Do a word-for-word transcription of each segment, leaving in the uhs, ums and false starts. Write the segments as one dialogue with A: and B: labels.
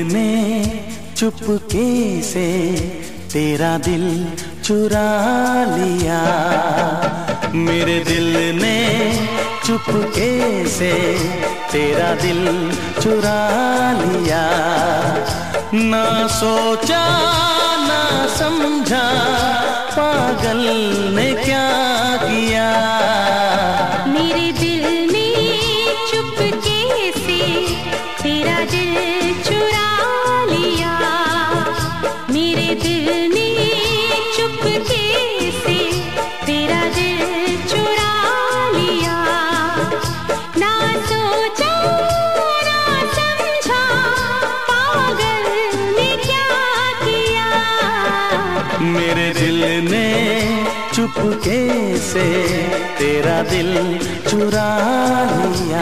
A: ने चुपके से तेरा दिल चुरा लिया। मेरे दिल ने चुपके से तेरा दिल चुरा लिया। ना सोचा ना समझा पागल ने क्या किया।
B: मेरे दिल ने चुपके से तेरा दिल चुरा लिया। मेरे दिल ने चुपके से तेरा दिल चुरा लिया। ना सोचा ना समझा पागल ने क्या किया।
A: मेरे दिल ने चुपके से तेरा दिल चुरा लिया।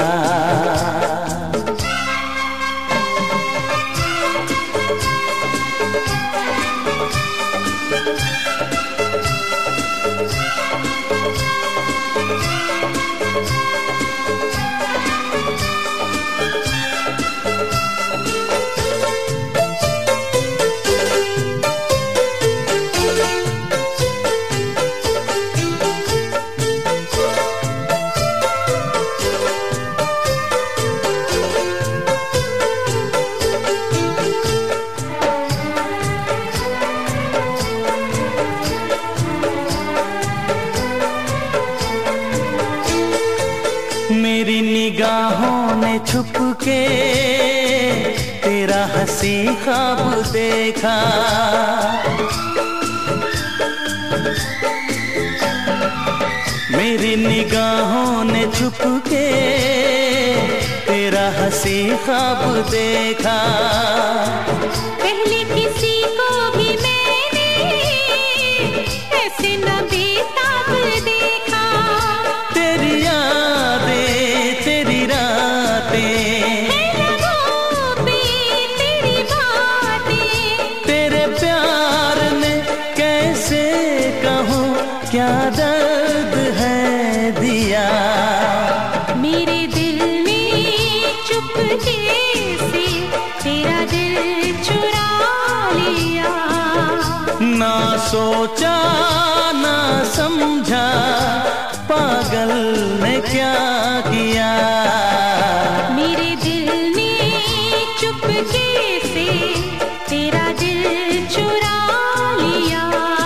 A: मेरी निगाहों ने छुपके तेरा हंसी ख्वाब देखा। मेरी निगाहों ने छुपके तेरा हंसी ख्वाब देखा।
B: पहले किसी को भी मैंने ऐसे न बेताब देखा।
A: तेरी यादें तेरी रातें
B: तेरी बातें
A: तेरे प्यार ने कैसे कहूँ क्या दर्द है दिया।
B: मेरे दिल ने चुपके से तेरा दिल चुरा लिया।
A: ना सोचा ना समझा पागल ने क्या किया।
B: मेरे दिल ने चुपके से तेरा दिल चुरा लिया।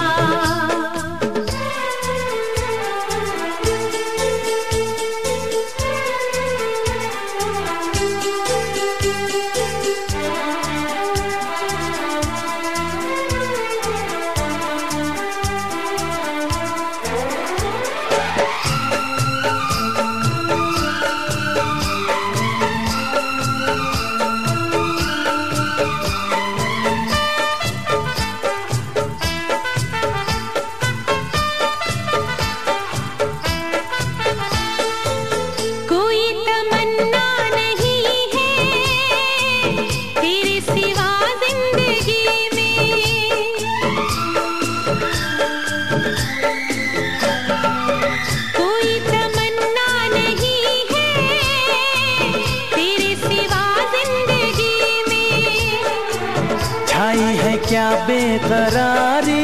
A: क्या बेकरारी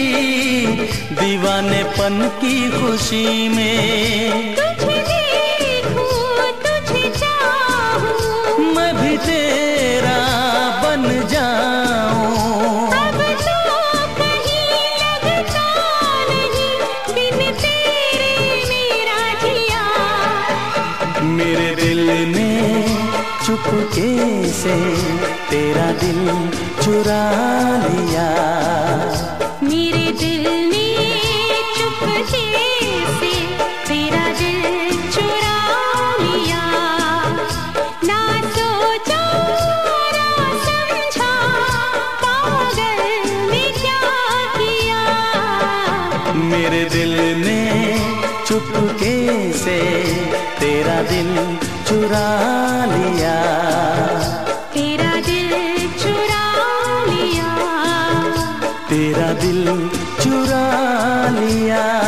A: दीवानेपन की खुशी में।
B: तुझे देखूं तुझे चाहूं
A: मैं भी तेरा बन जाऊं।
B: अब तो कहीं लगता नहीं बिन तेरे मेरा जिया।
A: मेरे दिल ने चुपके से तेरा दिल चुरा लिया।
B: मेरे दिल ने चुपके से तेरा दिल चुरा लिया। ना सोचा ना समझा पागल ने क्या किया।
A: मेरे दिल ने चुपके से तेरा दिल चुरा लिया।
B: तेरा दिल चुरा लिया।
A: तेरा दिल चुरा लिया।